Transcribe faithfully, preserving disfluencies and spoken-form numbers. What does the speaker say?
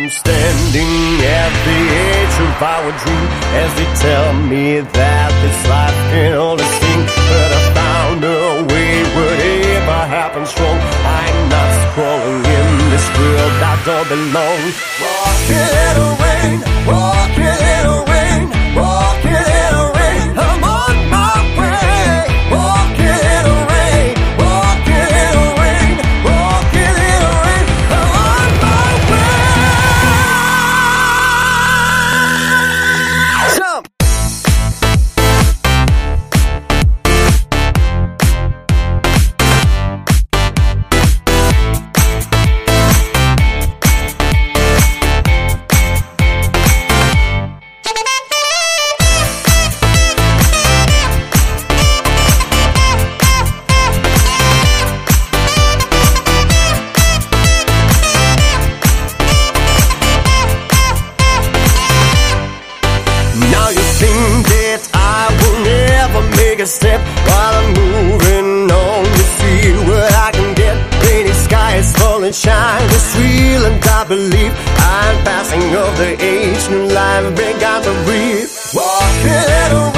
I'm standing at the edge of our dream as they tell me that this life can only sing. But I found a way, whatever happens wrong, I'm not crawling in this world that don't belong. Walking in the rain, walking in the rain, walking in the rain, I'm on my way. Walking in the rain, walking in the rain, walking in the rain, I'm on my way. Jump! Now you think that I will never make a step while I'm moving on. You see what I can get. Rainy skies falling, shine. It's real and I believe I'm passing of the age. New life began to breathe. Walking in a